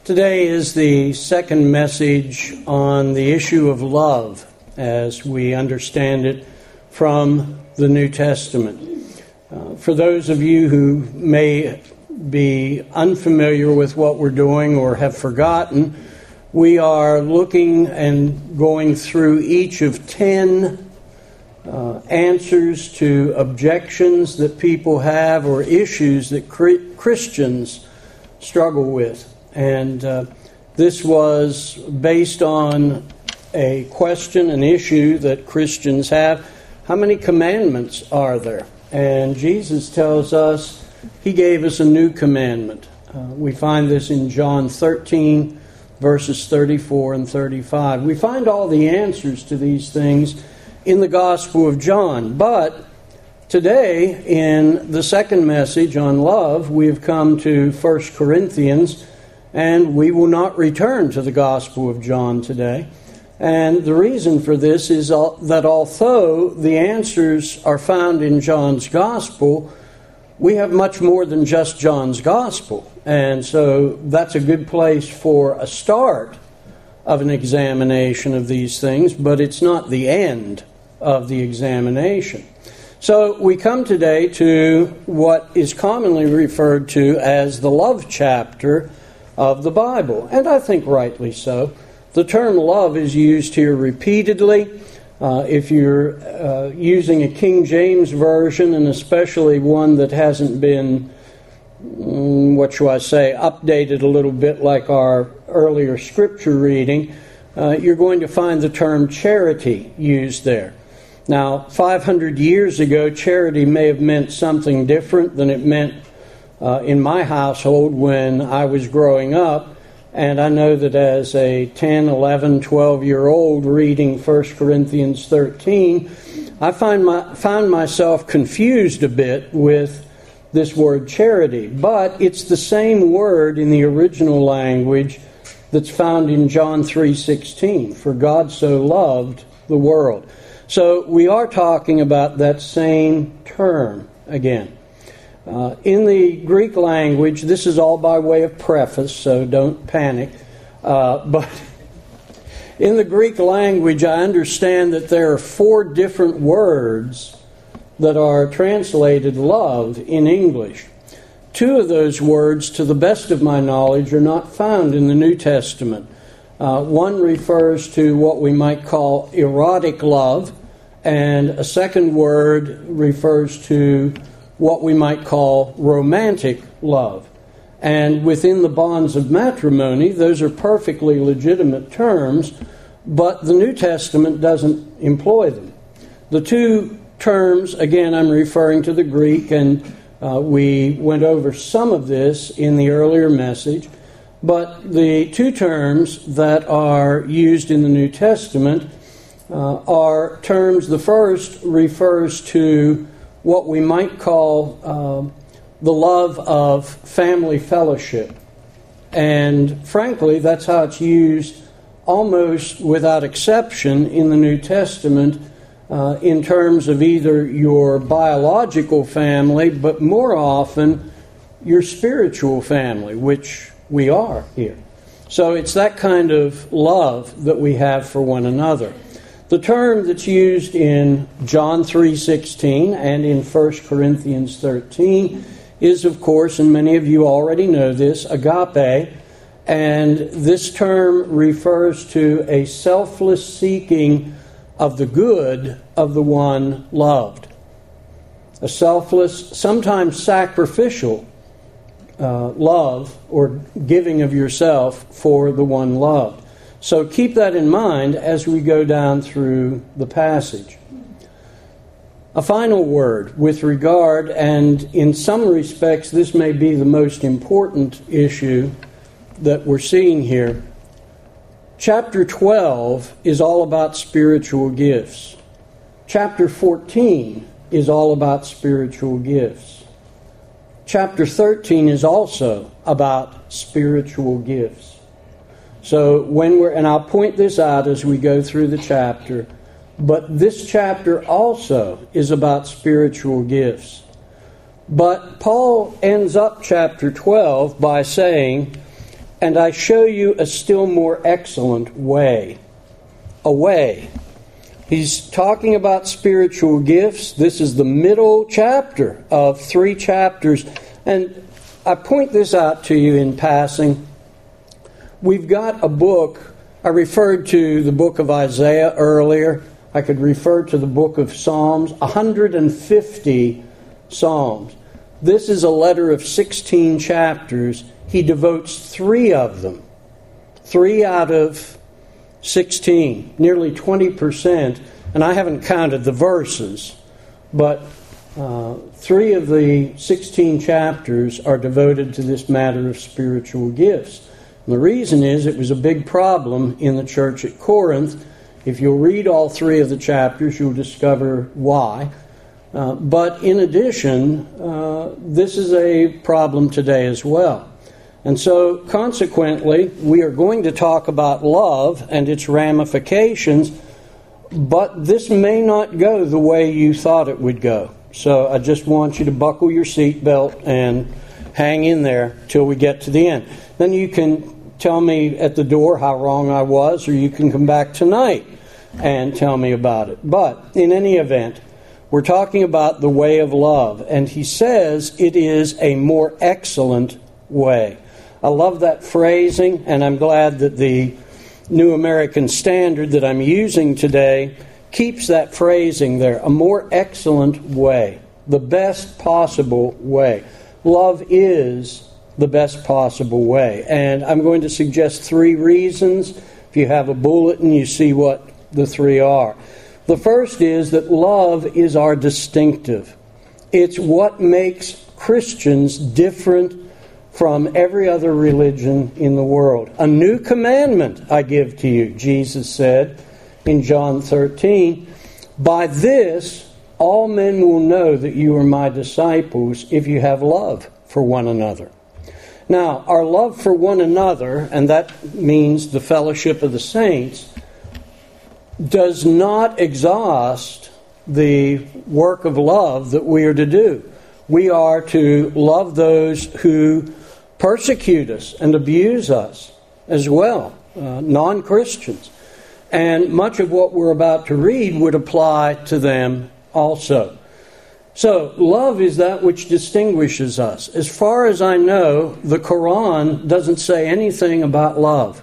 Today is the second message on the issue of love as we understand it from the New Testament. For those of you who may be unfamiliar with what we're doing or have forgotten, we are looking and going through each of 10 answers to objections that people have or issues that Christians struggle with. And this was based on a question, an issue that Christians have. How many commandments are there? And Jesus tells us He gave us a new commandment. We find this in John 13, verses 34 and 35. We find all the answers to these things in the Gospel of John. But today, in the second message on love, we have come to 1 Corinthians, and we will not return to the Gospel of John today. And the reason for this is that although the answers are found in John's Gospel, we have much more than just John's Gospel. And so that's a good place for a start of an examination of these things, but it's not the end of the examination. So we come today to what is commonly referred to as the love chapter of the Bible, and I think rightly so. The term love is used here repeatedly. If you're using a King James version, and especially one that hasn't been, updated a little bit like our earlier scripture reading, you're going to find the term charity used there. Now, 500 years ago, charity may have meant something different than it meant in my household when I was growing up. And I know that as a 10, 11, 12-year-old reading 1 Corinthians 13, I found myself confused a bit with this word charity. But it's the same word in the original language that's found in John 3:16, for God so loved the world. So we are talking about that same term again. In the Greek language, this is all by way of preface, so don't panic. But in the Greek language, I understand that there are 4 different words that are translated love in English. 2 of those words, to the best of my knowledge, are not found in the New Testament. One refers to what we might call erotic love, and a second word refers to what we might call romantic love. And within the bonds of matrimony, those are perfectly legitimate terms, but the New Testament doesn't employ them. The 2 terms, again, I'm referring to the Greek, and we went over some of this in the earlier message, but the 2 terms that are used in the New Testament are terms, the first refers to what we might call the love of family fellowship. And frankly, that's how it's used almost without exception in the New Testament in terms of either your biological family, but more often your spiritual family, which we are here. So it's that kind of love that we have for one another. The term that's used in John 3:16 and in 1 Corinthians 13 is, of course, and many of you already know this, agape. And this term refers to a selfless seeking of the good of the one loved. A selfless, sometimes sacrificial love or giving of yourself for the one loved. So keep that in mind as we go down through the passage. A final word with regard, and in some respects this may be the most important issue that we're seeing here. Chapter 12 is all about spiritual gifts. Chapter 14 is all about spiritual gifts. Chapter 13 is also about spiritual gifts. So and I'll point this out as we go through the chapter, but this chapter also is about spiritual gifts. But Paul ends up chapter 12 by saying, and I show you a still more excellent way. A way. He's talking about spiritual gifts. This is the middle chapter of 3 chapters. And I point this out to you in passing. We've got a book. I referred to the book of Isaiah earlier. I could refer to the book of Psalms. 150 Psalms. This is a letter of 16 chapters. He devotes 3 of them. 3 out of 16. Nearly 20%. And I haven't counted the verses. But 3 of the 16 chapters are devoted to this matter of spiritual gifts. And the reason is it was a big problem in the church at Corinth. If you'll read all 3 of the chapters, you'll discover why. But in addition, this is a problem today as well. And so, consequently, we are going to talk about love and its ramifications, but this may not go the way you thought it would go. So I just want you to buckle your seatbelt and hang in there till we get to the end. Then you can tell me at the door how wrong I was, or you can come back tonight and tell me about it. But in any event, we're talking about the way of love, and he says it is a more excellent way. I love that phrasing, and I'm glad that the New American Standard that I'm using today keeps that phrasing there. A more excellent way. The best possible way. Love is the best possible way. And I'm going to suggest 3 reasons. If you have a bulletin, you see what the 3 are. The first is that love is our distinctive. It's what makes Christians different from every other religion in the world. A new commandment I give to you, Jesus said in John 13. By this, all men will know that you are my disciples if you have love for one another. Now, our love for one another, and that means the fellowship of the saints, does not exhaust the work of love that we are to do. We are to love those who persecute us and abuse us as well, non-Christians. And much of what we're about to read would apply to them also. So, love is that which distinguishes us. As far as I know, the Quran doesn't say anything about love.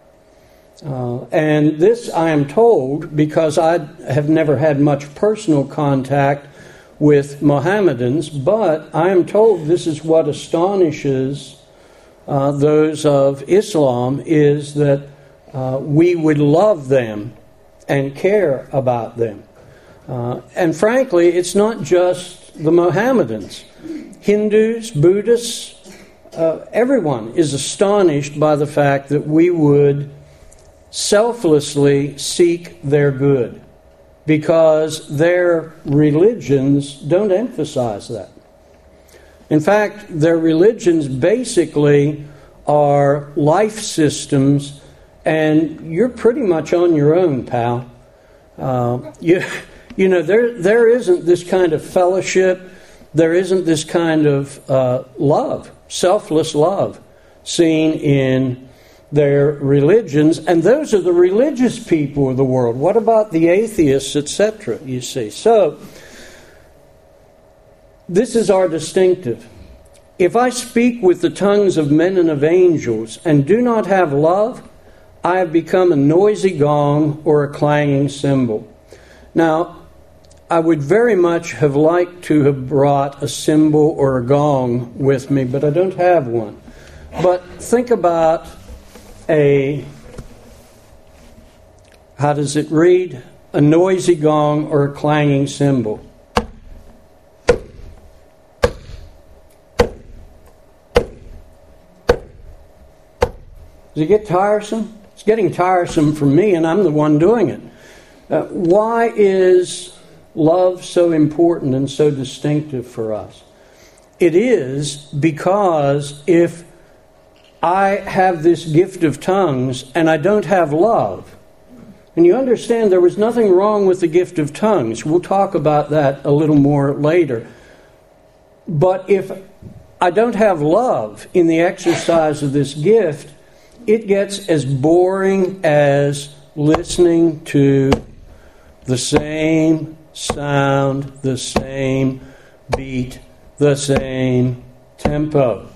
And this I am told because I have never had much personal contact with Mohammedans, but I am told this is what astonishes those of Islam, is that we would love them and care about them. And frankly, it's not just the Mohammedans. Hindus, Buddhists, everyone is astonished by the fact that we would selflessly seek their good, because their religions don't emphasize that. In fact, their religions basically are life systems, and you're pretty much on your own, pal. You know, there isn't this kind of fellowship, there isn't this kind of love, selfless love, seen in their religions, and those are the religious people of the world. What about the atheists, etc., you see? So, this is our distinctive. If I speak with the tongues of men and of angels and do not have love, I have become a noisy gong or a clanging cymbal. Now, I would very much have liked to have brought a cymbal or a gong with me, but I don't have one. But think about how does it read? A noisy gong or a clanging cymbal. Does it get tiresome? It's getting tiresome for me, and I'm the one doing it. Why is love so important and so distinctive for us? It is because if I have this gift of tongues and I don't have love, and you understand there was nothing wrong with the gift of tongues. We'll talk about that a little more later. But if I don't have love in the exercise of this gift, it gets as boring as listening to the same sound, the same beat, the same tempo.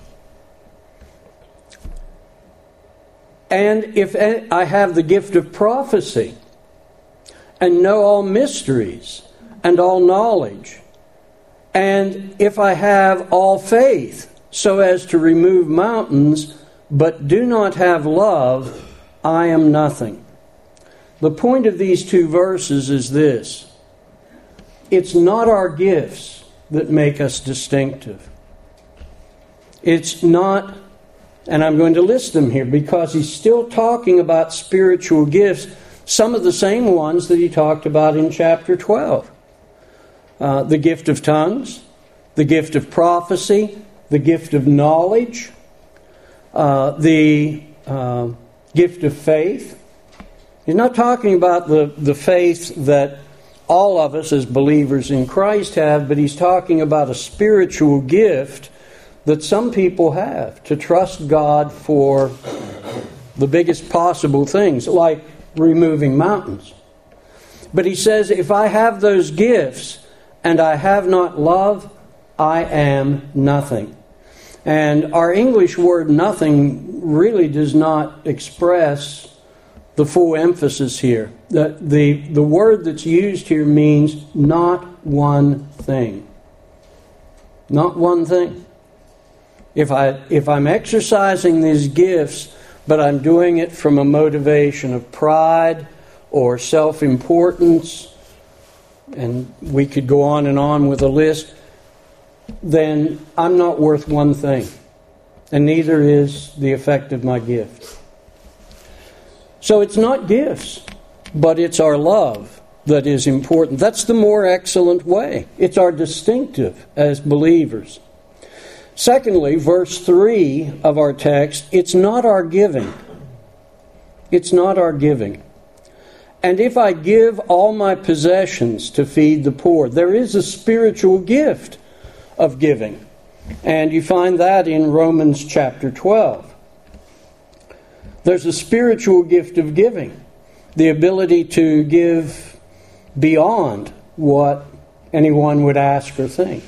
And if I have the gift of prophecy and know all mysteries and all knowledge, and if I have all faith so as to remove mountains, but do not have love, I am nothing. The point of these two verses is this: it's not our gifts that make us distinctive. It's not, and I'm going to list them here because he's still talking about spiritual gifts, some of the same ones that he talked about in chapter 12. The gift of tongues, the gift of prophecy, the gift of knowledge, the gift of faith. He's not talking about the faith that all of us as believers in Christ have, but he's talking about a spiritual gift that some people have, to trust God for the biggest possible things, like removing mountains. But he says, if I have those gifts and I have not love, I am nothing. And our English word nothing really does not express the full emphasis here. The word that's used here means not one thing. Not one thing. If I'm exercising these gifts, but I'm doing it from a motivation of pride or self-importance, and we could go on with a list, then I'm not worth one thing. And neither is the effect of my gift. So it's not gifts, but it's our love that is important. That's the more excellent way. It's our distinctive as believers. Secondly, verse 3 of our text, it's not our giving. It's not our giving. And if I give all my possessions to feed the poor, there is a spiritual gift of giving. And you find that in Romans chapter 12. There's a spiritual gift of giving, the ability to give beyond what anyone would ask or think.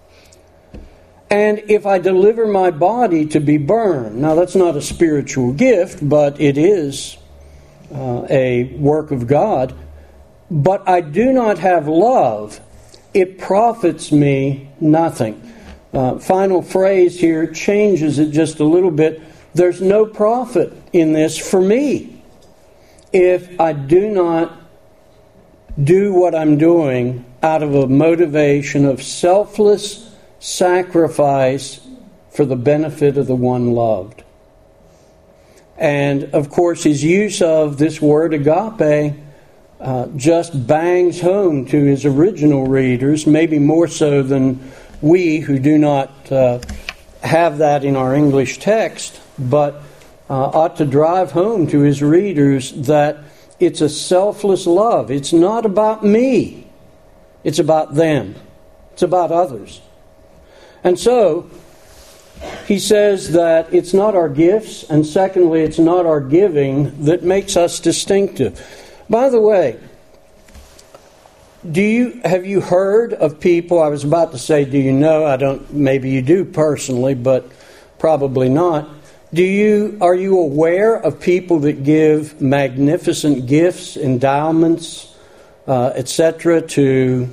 And if I deliver my body to be burned, now that's not a spiritual gift, but it is a work of God, but I do not have love, it profits me nothing. Final phrase here changes it just a little bit. There's no profit in this for me if I do not do what I'm doing out of a motivation of selfless sacrifice for the benefit of the one loved. And of course, his use of this word agape just bangs home to his original readers, maybe more so than we who do not have that in our English text, but ought to drive home to his readers that it's a selfless love. It's not about me. It's about them. It's about others. And so, he says that it's not our gifts, and secondly, it's not our giving that makes us distinctive. By the way, have you heard of people, I was about to say, do you know? Maybe you do personally, but probably not. Are you aware of people that give magnificent gifts, endowments, etc. to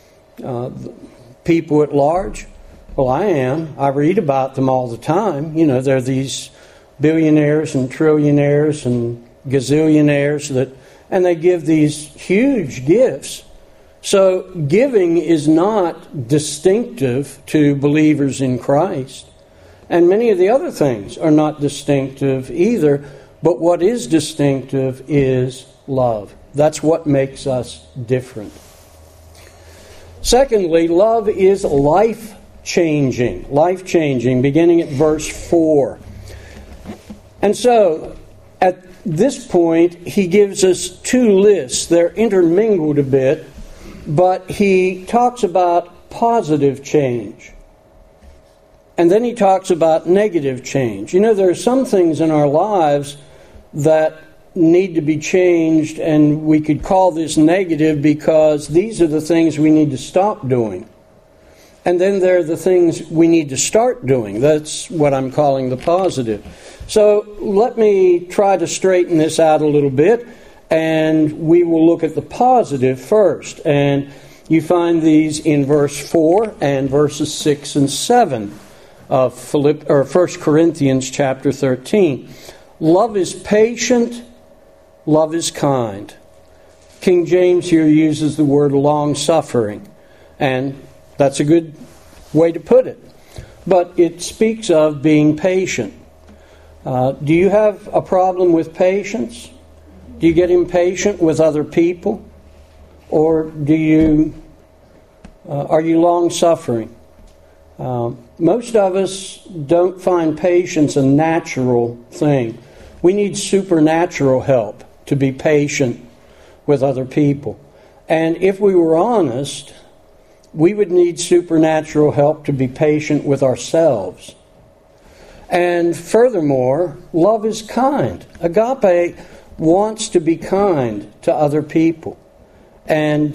people at large? Well, I am. I read about them all the time. There are these billionaires and trillionaires and gazillionaires and they give these huge gifts. So giving is not distinctive to believers in Christ. And many of the other things are not distinctive either. But what is distinctive is love. That's what makes us different. Secondly, love is life-changing, beginning at verse 4. And so, at this point, he gives us two lists. They're intermingled a bit, but he talks about positive change. And then he talks about negative change. You know, there are some things in our lives that need to be changed, and we could call this negative because these are the things we need to stop doing. And then there are the things we need to start doing. That's what I'm calling the positive. So let me try to straighten this out a little bit, and we will look at the positive first. And you find these in verse 4 and verses 6 and 7 of 1 Corinthians chapter 13. Love is patient, love is kind. King James here uses the word long-suffering, and that's a good way to put it. But it speaks of being patient. Do you have a problem with patience? Do you get impatient with other people? Or are you long-suffering? Most of us don't find patience a natural thing. We need supernatural help to be patient with other people. And if we were honest, we would need supernatural help to be patient with ourselves. And furthermore, love is kind. Agape wants to be kind to other people. And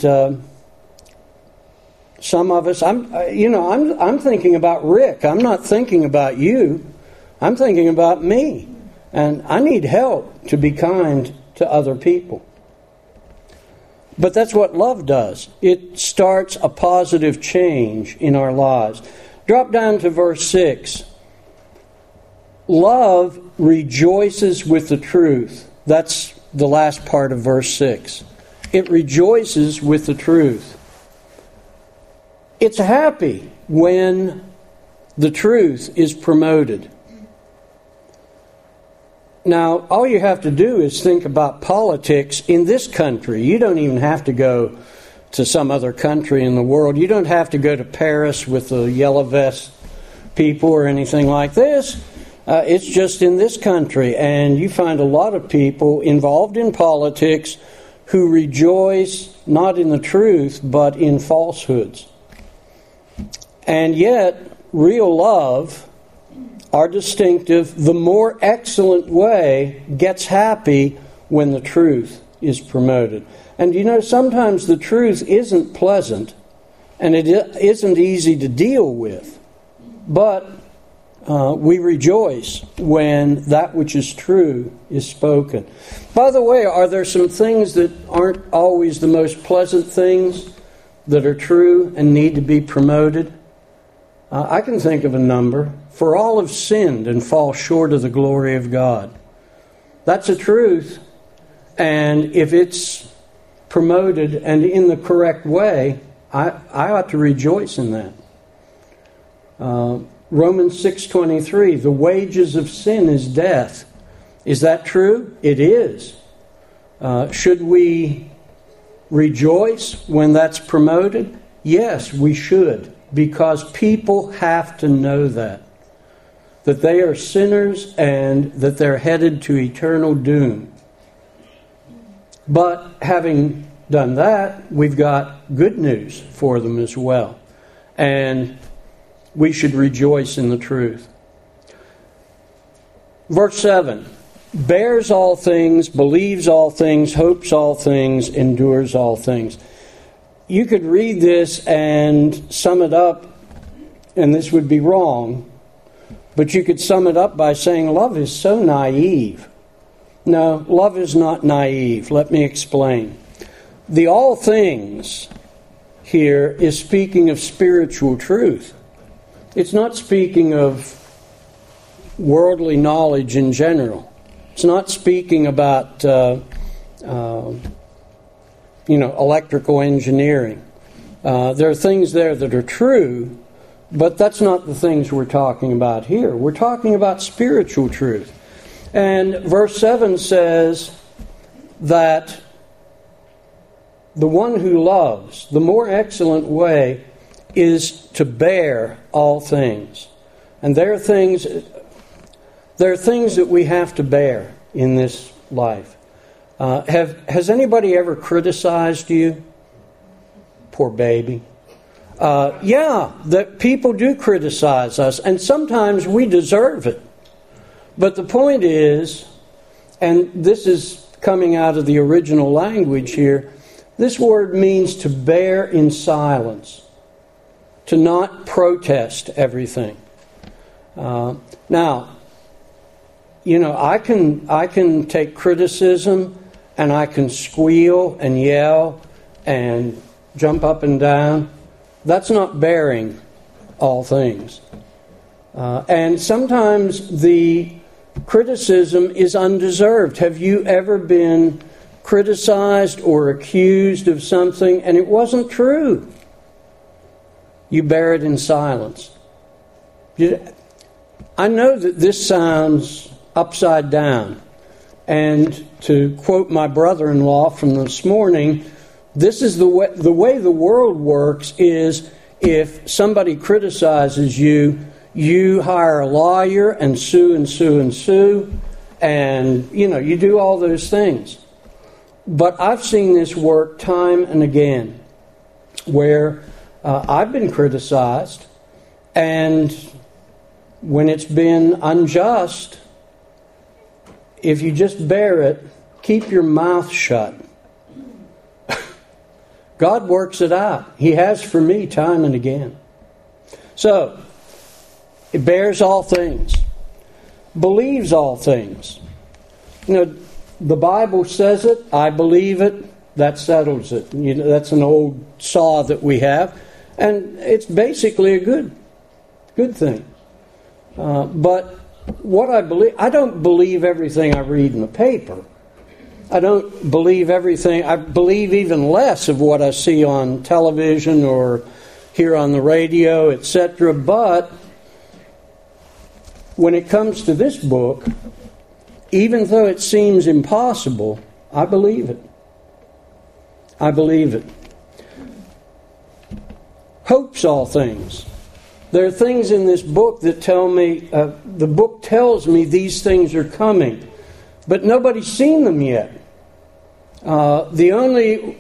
some of us, I'm thinking about Rick. I'm not thinking about you. I'm thinking about me. And I need help to be kind to other people. But that's what love does. It starts a positive change in our lives. Drop down to verse 6. Love rejoices with the truth. That's the last part of verse 6. It rejoices with the truth. It's happy when the truth is promoted. Now, all you have to do is think about politics in this country. You don't even have to go to some other country in the world. You don't have to go to Paris with the yellow vest people or anything like this. It's just in this country. And you find a lot of people involved in politics who rejoice not in the truth, but in falsehoods. And yet, real love, our distinctive, the more excellent way, gets happy when the truth is promoted. And you know, sometimes the truth isn't pleasant, and it isn't easy to deal with. But we rejoice when that which is true is spoken. By the way, are there some things that aren't always the most pleasant things that are true and need to be promoted? I can think of a number. For all have sinned and fall short of the glory of God. That's a truth. And if it's promoted and in the correct way, I ought to rejoice in that. Romans 6:23, the wages of sin is death. Is that true? It is. Should we rejoice when that's promoted? Yes, we should. Because people have to know that they are sinners and that they're headed to eternal doom. But having done that, we've got good news for them as well. And we should rejoice in the truth. Verse 7, bears all things, believes all things, hopes all things, endures all things. You could read this and sum it up, and this would be wrong, but you could sum it up by saying love is so naive. No, love is not naive. Let me explain. The all things here is speaking of spiritual truth. It's not speaking of worldly knowledge in general. It's not speaking about electrical engineering. There are things there that are true, but that's not the things we're talking about here. We're talking about spiritual truth. And verse 7 says that the one who loves, the more excellent way is to bear all things. And there are things that we have to bear in this life. Has anybody ever criticized you? Poor baby. That people do criticize us, and sometimes we deserve it. But the point is, and this is coming out of the original language here, this word means to bear in silence, to not protest everything. Now, I can take criticism, and I can squeal and yell and jump up and down. That's not bearing all things. And sometimes the criticism is undeserved. Have you ever been criticized or accused of something and it wasn't true? You bear it in silence. I know that this sounds upside down. And to quote my brother-in-law from this morning, this is the way the world works is if somebody criticizes you, you hire a lawyer and sue and sue and sue, and you do all those things. But I've seen this work time and again, where I've been criticized, and when it's been unjust, if you just bear it, keep your mouth shut. God works it out. He has for me time and again. So, it bears all things, believes all things. The Bible says it, I believe it, that settles it. That's an old saw that we have, and it's basically a good thing. But what I don't believe everything I read in the paper. I don't believe everything. I believe even less of what I see on television or hear on the radio, etc. But when it comes to this book, even though it seems impossible, I believe it. I believe it. Hopes all things. There are things in this book that tell me, the book tells me these things are coming, but nobody's seen them yet. The only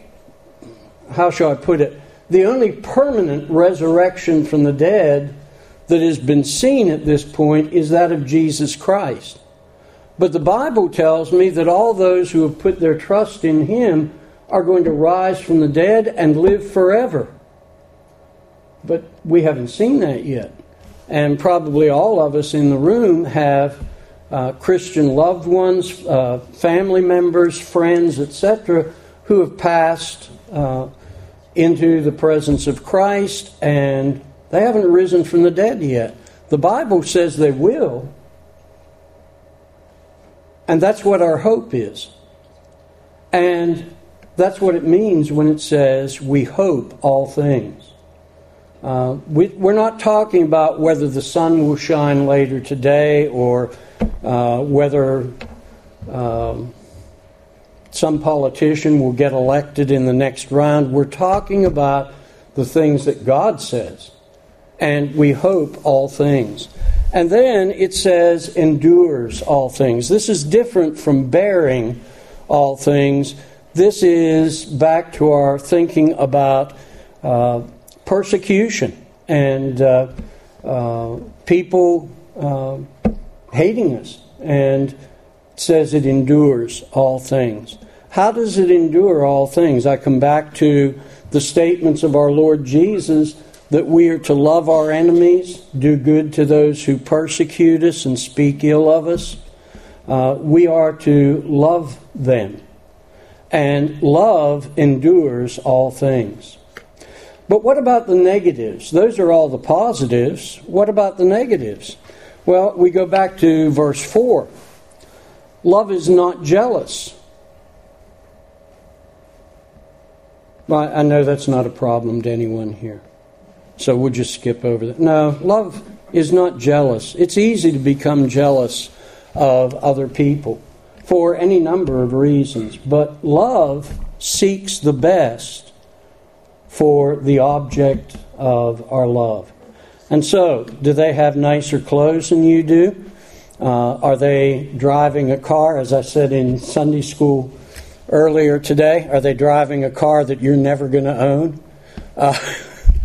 permanent resurrection from the dead that has been seen at this point is that of Jesus Christ. But the Bible tells me that all those who have put their trust in Him are going to rise from the dead and live forever. But we haven't seen that yet. And probably all of us in the room have Christian loved ones, family members, friends, etc., who have passed into the presence of Christ, and they haven't risen from the dead yet. The Bible says they will. And that's what our hope is. And that's what it means when it says we hope all things. We're not talking about whether the sun will shine later today or whether some politician will get elected in the next round. We're talking about the things that God says. And we hope all things. And then it says endures all things. This is different from bearing all things. This is back to our thinking about persecution and people hating us. And it says it endures all things. How does it endure all things? I come back to the statements of our Lord Jesus that we are to love our enemies, do good to those who persecute us and speak ill of us. We are to love them. And love endures all things. But what about the negatives? Those are all the positives. What about the negatives? Well, we go back to verse 4. Love is not jealous. Well, I know that's not a problem to anyone here. So we'll just skip over that. No, love is not jealous. It's easy to become jealous of other people for any number of reasons. But love seeks the best for the object of our love. And so, do they have nicer clothes than you do? Are they driving a car, as I said in Sunday school earlier today, are they driving a car that you're never going to own?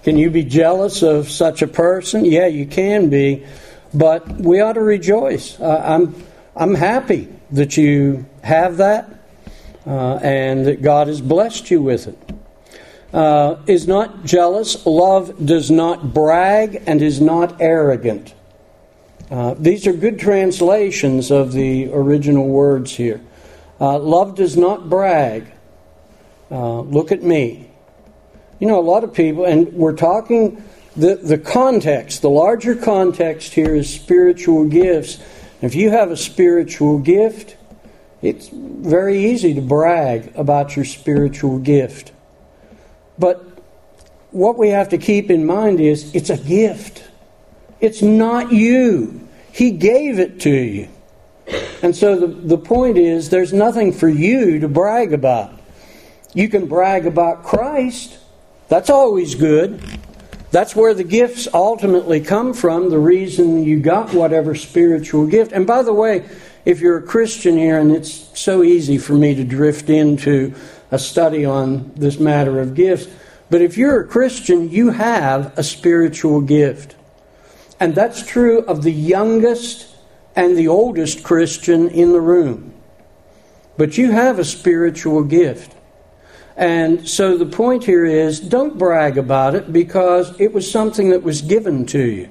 Can you be jealous of such a person? Yeah, you can be, but we ought to rejoice. I'm happy that you have that, and that God has blessed you with it. Is not jealous. Love does not brag and is not arrogant. These are good translations of the original words here. Love does not brag. Look at me. You know, a lot of people, and we're talking the context, the larger context here is spiritual gifts. If you have a spiritual gift, it's very easy to brag about your spiritual gift. But what we have to keep in mind is it's a gift. It's not you. He gave it to you. And so the point is there's nothing for you to brag about. You can brag about Christ. That's always good. That's where the gifts ultimately come from, the reason you got whatever spiritual gift. And by the way, if you're a Christian here, and it's so easy for me to drift into a study on this matter of gifts, but if you're a Christian, you have a spiritual gift. And that's true of the youngest and the oldest Christian in the room. But you have a spiritual gift. And so the point here is, don't brag about it because it was something that was given to you.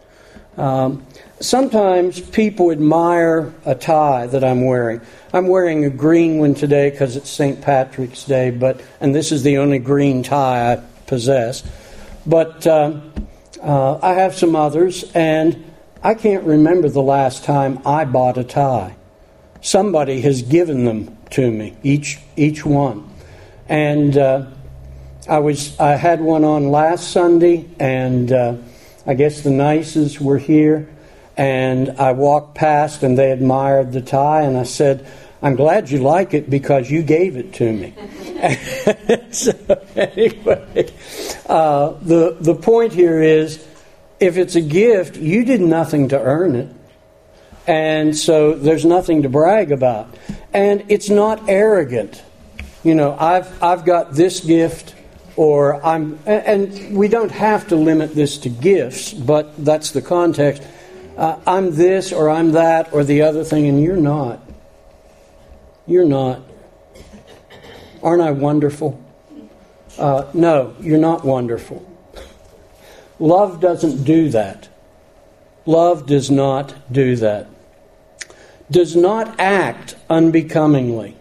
Sometimes people admire a tie that I'm wearing. I'm wearing a green one today because it's St. Patrick's Day, and this is the only green tie I possess. But I have some others, and I can't remember the last time I bought a tie. Somebody has given them to me, each one. And I had one on last Sunday, and I guess the Nices were here, and I walked past and they admired the tie, and I said, I'm glad you like it because you gave it to me. So anyway, the point here is, if it's a gift, you did nothing to earn it. And so there's nothing to brag about. And it's not arrogant. You know, I've got this gift, and we don't have to limit this to gifts, but that's the context. I'm this or I'm that or the other thing, and you're not. You're not. Aren't I wonderful? No, you're not wonderful. Love doesn't do that. Love does not do that. Does not act unbecomingly.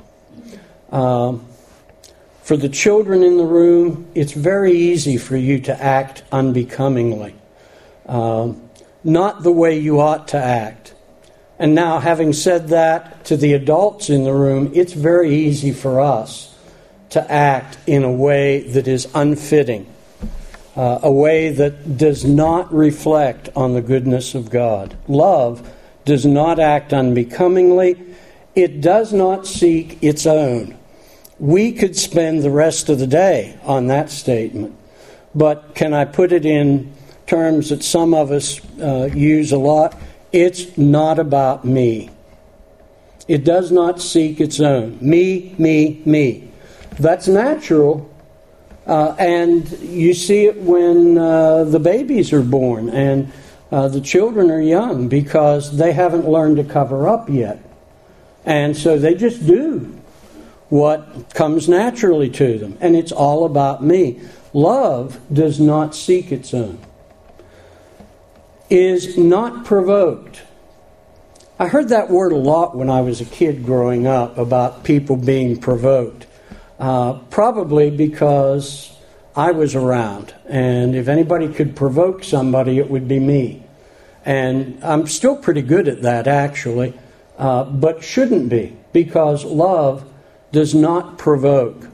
For the children in the room, it's very easy for you to act unbecomingly. Not the way you ought to act. And now, having said that, to the adults in the room, it's very easy for us to act in a way that is unfitting. A way that does not reflect on the goodness of God. Love does not act unbecomingly. It does not seek its own. We could spend the rest of the day on that statement. But can I put it in terms that some of us use a lot? It's not about me. It does not seek its own. Me, me, me. That's natural. And you see it when the babies are born and the children are young because they haven't learned to cover up yet. And so they just do what comes naturally to them. And it's all about me. Love does not seek its own. Is not provoked. I heard that word a lot when I was a kid growing up about people being provoked. Probably because I was around. And if anybody could provoke somebody, it would be me. And I'm still pretty good at that, actually. But shouldn't be. Because love does not provoke.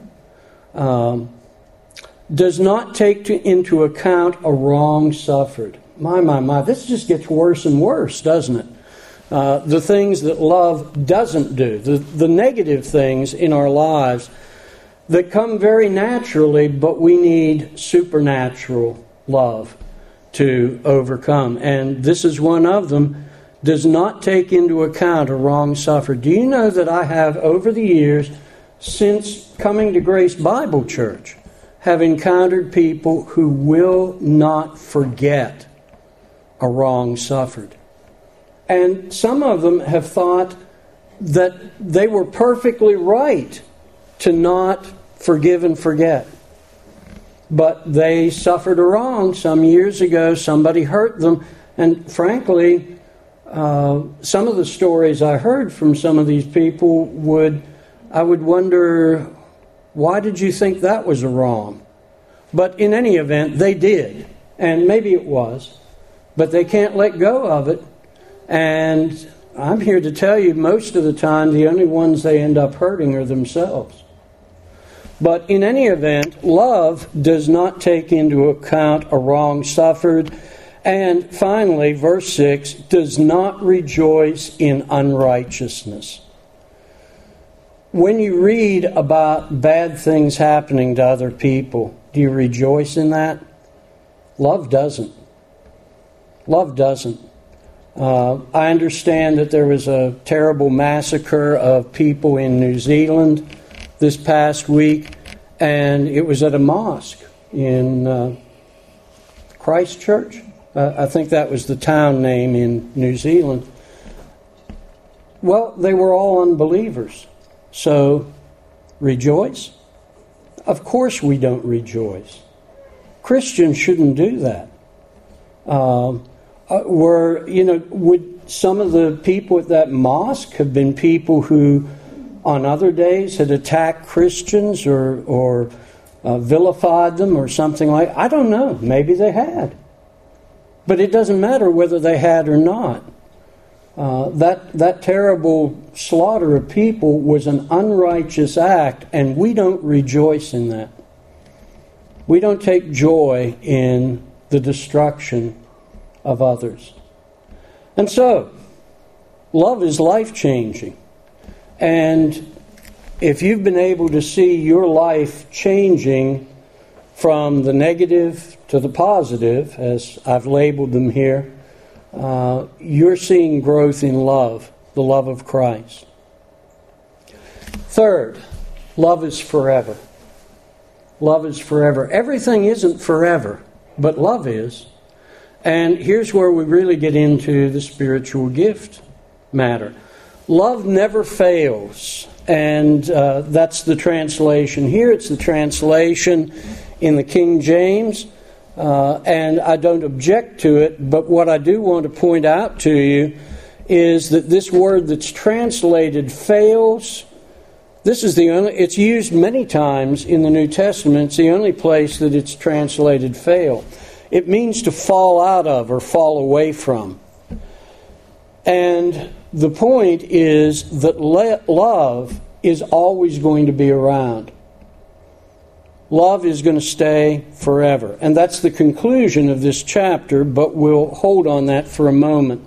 Does not take into account a wrong suffered. My. This just gets worse and worse, doesn't it? The things that love doesn't do. The negative things in our lives that come very naturally, but we need supernatural love to overcome. And this is one of them. Does not take into account a wrong suffered. Do you know that I have, over the years, since coming to Grace Bible Church, have encountered people who will not forget a wrong suffered. And some of them have thought that they were perfectly right to not forgive and forget. But they suffered a wrong some years ago. Somebody hurt them. And frankly, some of the stories I heard from some of these people I would wonder, why did you think that was a wrong? But in any event, they did. And maybe it was. But they can't let go of it. And I'm here to tell you, most of the time, the only ones they end up hurting are themselves. But in any event, love does not take into account a wrong suffered. And finally, verse 6, does not rejoice in unrighteousness. When you read about bad things happening to other people, do you rejoice in that? Love doesn't. Love doesn't. I understand that there was a terrible massacre of people in New Zealand this past week, and it was at a mosque in Christchurch. I think that was the town name in New Zealand. Well, they were all unbelievers. So, rejoice? Of course we don't rejoice. Christians shouldn't do that. Would some of the people at that mosque have been people who on other days had attacked Christians or vilified them or something like that? I don't know. Maybe they had. But it doesn't matter whether they had or not. That terrible slaughter of people was an unrighteous act, and we don't rejoice in that. We don't take joy in the destruction of others. And so, love is life-changing. And if you've been able to see your life changing from the negative to the positive, as I've labeled them here, you're seeing growth in love, the love of Christ. Third, love is forever. Love is forever. Everything isn't forever, but love is. And here's where we really get into the spiritual gift matter. Love never fails. And that's the translation here. It's the translation in the King James. And I don't object to it, but what I do want to point out to you is that this word that's translated fails, it's used many times in the New Testament. It's the only place that it's translated fail. It means to fall out of or fall away from. And the point is that love is always going to be around. Love is going to stay forever. And that's the conclusion of this chapter, but we'll hold on that for a moment.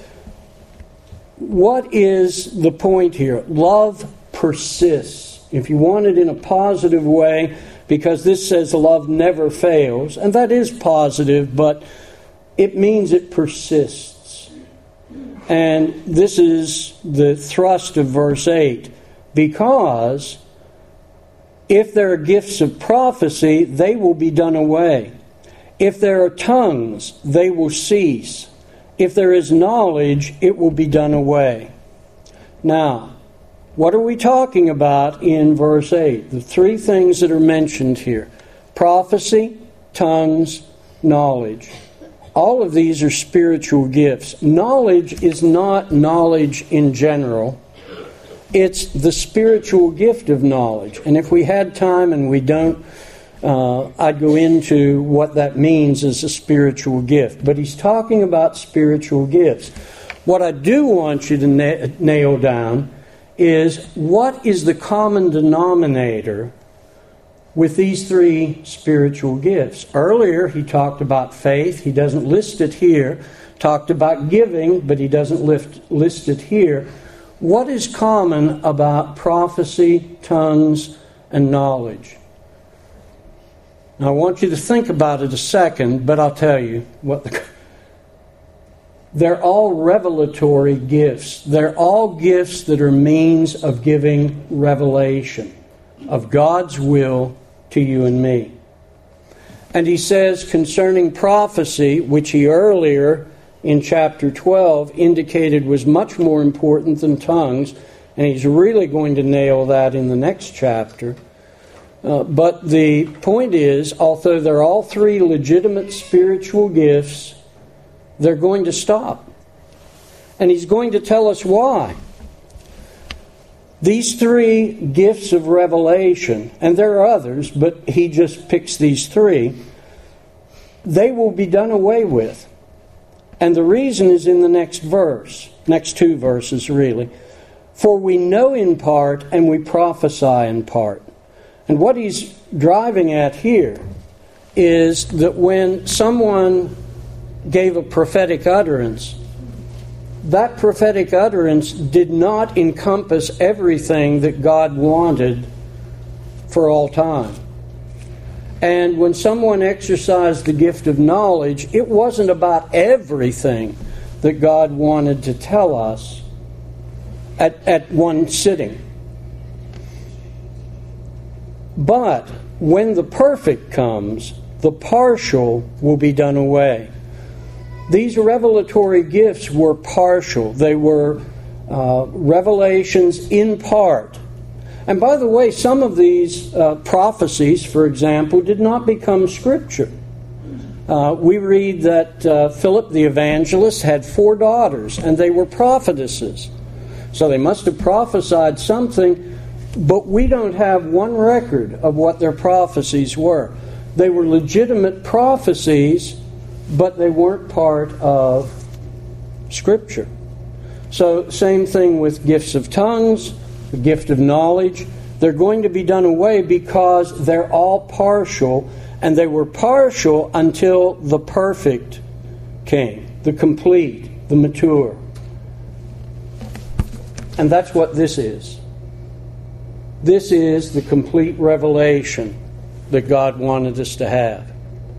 What is the point here? Love persists. If you want it in a positive way, because this says love never fails, and that is positive, but it means it persists. And this is the thrust of verse 8. Because if there are gifts of prophecy, they will be done away. If there are tongues, they will cease. If there is knowledge, it will be done away. Now, what are we talking about in verse 8? The three things that are mentioned here. Prophecy, tongues, knowledge. All of these are spiritual gifts. Knowledge is not knowledge in general. It's the spiritual gift of knowledge. And if we had time, and we don't, I'd go into what that means as a spiritual gift. But he's talking about spiritual gifts. What I do want you to nail down is, what is the common denominator with these three spiritual gifts? Earlier he talked about faith. He doesn't list it here. Talked about giving, but he doesn't list it here. What is common about prophecy, tongues, and knowledge? Now, I want you to think about it a second, but I'll tell you what they're all revelatory gifts. They're all gifts that are means of giving revelation of God's will to you and me. And he says concerning prophecy, which he earlier in chapter 12 indicated was much more important than tongues, and he's really going to nail that in the next chapter. But the point is, although they're all three legitimate spiritual gifts, they're going to stop. And he's going to tell us why. These three gifts of revelation, and there are others, but he just picks these three, they will be done away with. And the reason is in the next verse, next two verses really. For we know in part and we prophesy in part. And what he's driving at here is that when someone gave a prophetic utterance, that prophetic utterance did not encompass everything that God wanted for all time. And when someone exercised the gift of knowledge, it wasn't about everything that God wanted to tell us at one sitting. But when the perfect comes, the partial will be done away. These revelatory gifts were partial. They were revelations in part. And by the way, some of these prophecies, for example, did not become Scripture. We read that Philip the evangelist had 4 daughters, and they were prophetesses. So they must have prophesied something, but we don't have one record of what their prophecies were. They were legitimate prophecies, but they weren't part of Scripture. So same thing with gifts of tongues, the gift of knowledge. They're going to be done away because they're all partial, and they were partial until the perfect came, the complete, the mature. And that's what this is. This is the complete revelation that God wanted us to have.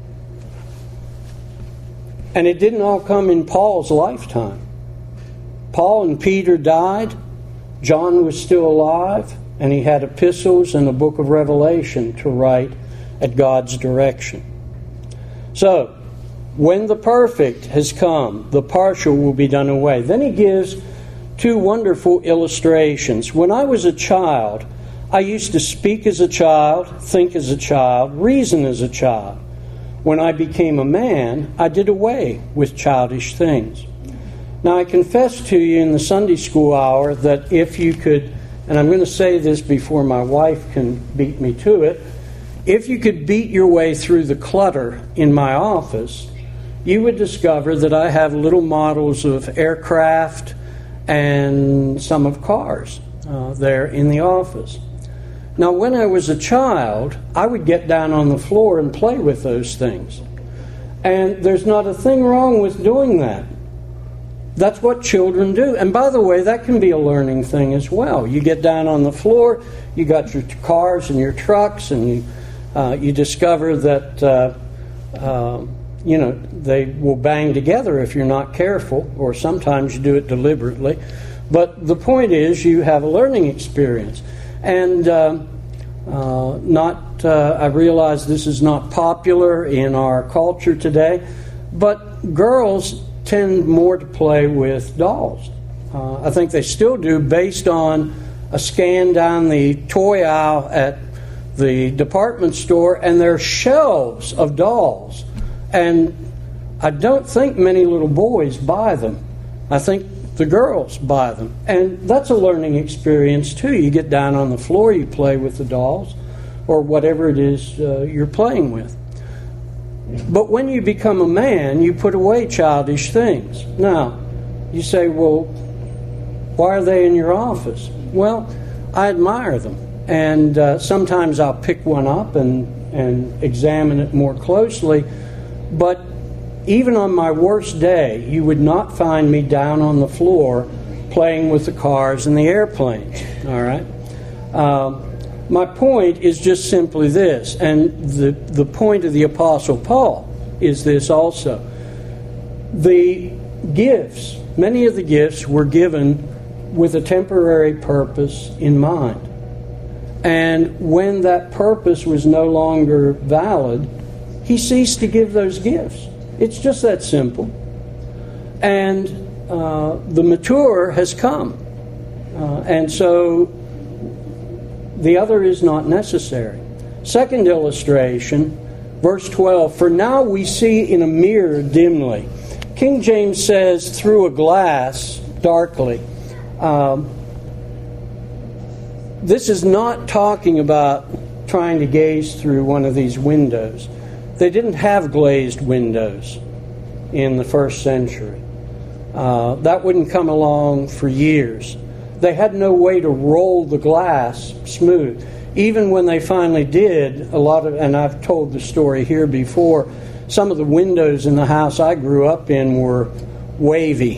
And it didn't all come in Paul's lifetime. Paul and Peter died. John was still alive, and he had epistles and a book of Revelation to write at God's direction. So, when the perfect has come, the partial will be done away. Then he gives 2 wonderful illustrations. When I was a child, I used to speak as a child, think as a child, reason as a child. When I became a man, I did away with childish things. Now, I confess to you in the Sunday school hour that if you could, and I'm going to say this before my wife can beat me to it, if you could beat your way through the clutter in my office, you would discover that I have little models of aircraft and some of cars there in the office. Now, when I was a child, I would get down on the floor and play with those things. And there's not a thing wrong with doing that. That's what children do. And by the way, that can be a learning thing as well. You get down on the floor, you got your cars and your trucks, and you discover that they will bang together if you're not careful, or sometimes you do it deliberately. But the point is, you have a learning experience. And I realize this is not popular in our culture today, but girls tend more to play with dolls. I think they still do, based on a scan down the toy aisle at the department store, and there are shelves of dolls. And I don't think many little boys buy them. I think the girls buy them. And that's a learning experience too. You get down on the floor, you play with the dolls, or whatever it is you're playing with. But when you become a man, you put away childish things. Now, you say, well, why are they in your office? Well, I admire them. And sometimes I'll pick one up and examine it more closely. But even on my worst day, you would not find me down on the floor playing with the cars and the airplanes. All right? My point is just simply this, and the point of the Apostle Paul is this also. The gifts, many of the gifts were given with a temporary purpose in mind. And when that purpose was no longer valid, he ceased to give those gifts. It's just that simple. And the mature has come. And so the other is not necessary. Second illustration, verse 12, for now we see in a mirror dimly. King James says, through a glass, darkly. This is not talking about trying to gaze through one of these windows. They didn't have glazed windows in the first century. That wouldn't come along for years. They had no way to roll the glass smooth. Even when they finally did, and I've told the story here before, some of the windows in the house I grew up in were wavy.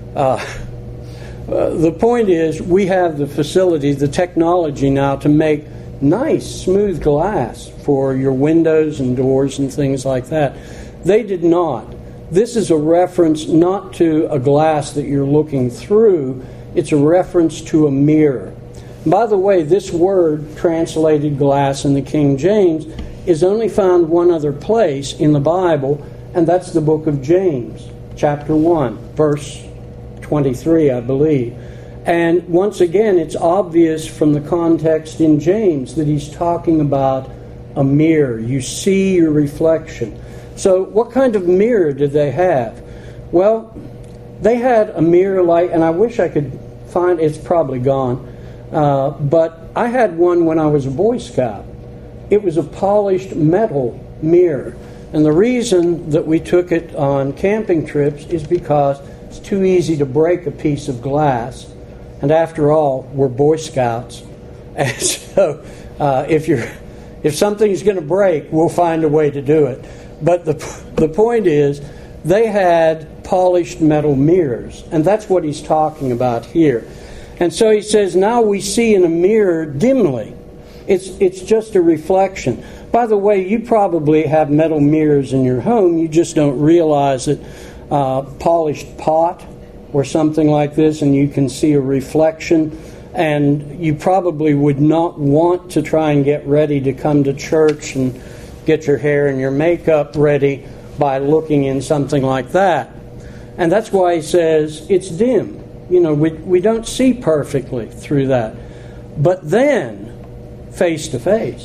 The point is, we have the facility, the technology now to make nice, smooth glass for your windows and doors and things like that. They did not. This is a reference not to a glass that you're looking through. It's a reference to a mirror. By the way, this word, translated glass in the King James, is only found one other place in the Bible, and that's the book of James, chapter 1, verse 23, I believe. And once again, it's obvious from the context in James that he's talking about a mirror. You see your reflection. So what kind of mirror did they have? Well, they had a mirror like, and I wish I could find, it's probably gone, but I had one when I was a Boy Scout. It was a polished metal mirror. And the reason that we took it on camping trips is because it's too easy to break a piece of glass. And after all, we're Boy Scouts. And so if something's going to break, we'll find a way to do it. But the point is, they had polished metal mirrors. And that's what he's talking about here. And so he says, now we see in a mirror dimly. It's just a reflection. By the way, you probably have metal mirrors in your home. You just don't realize it. Polished pot or something like this, and you can see a reflection. And you probably would not want to try and get ready to come to church and get your hair and your makeup ready by looking in something like that. And that's why he says it's dim. You know, we don't see perfectly through that. But then, face to face.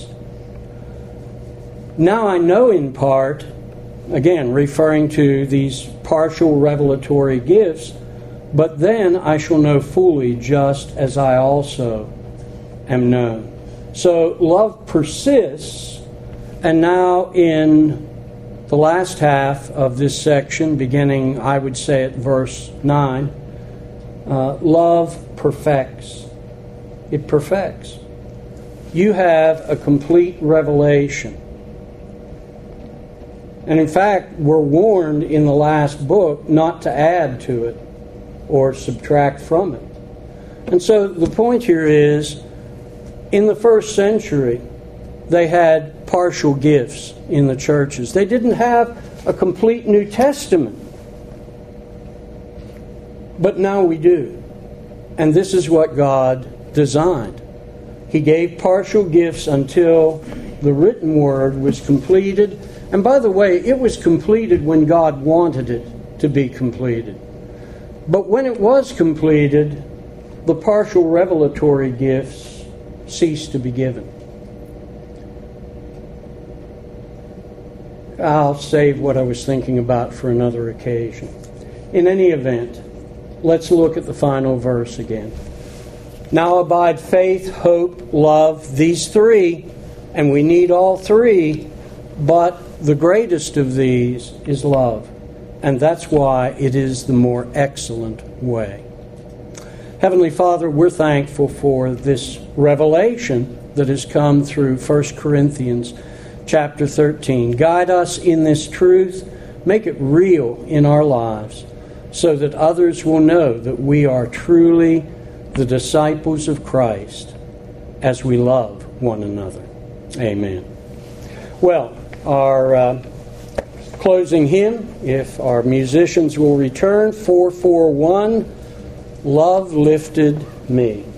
Now I know in part, again, referring to these partial revelatory gifts, but then I shall know fully just as I also am known. So love persists, and now in the last half of this section, beginning, I would say, at verse 9, love perfects. It perfects. You have a complete revelation. And in fact, we're warned in the last book not to add to it or subtract from it. And so the point here is, in the first century, they had partial gifts in the churches. They didn't have a complete New Testament. But now we do. And this is what God designed. He gave partial gifts until the written word was completed. And by the way, it was completed when God wanted it to be completed. But when it was completed, the partial revelatory gifts ceased to be given. I'll save what I was thinking about for another occasion. In any event, let's look at the final verse again. Now abide faith, hope, love, these three, and we need all three, but the greatest of these is love. And that's why it is the more excellent way. Heavenly Father, we're thankful for this revelation that has come through 1 Corinthians chapter 13. Guide us in this truth. Make it real in our lives so that others will know that we are truly the disciples of Christ as we love one another. Amen. Well, our closing hymn, if our musicians will return, 441, Love Lifted Me.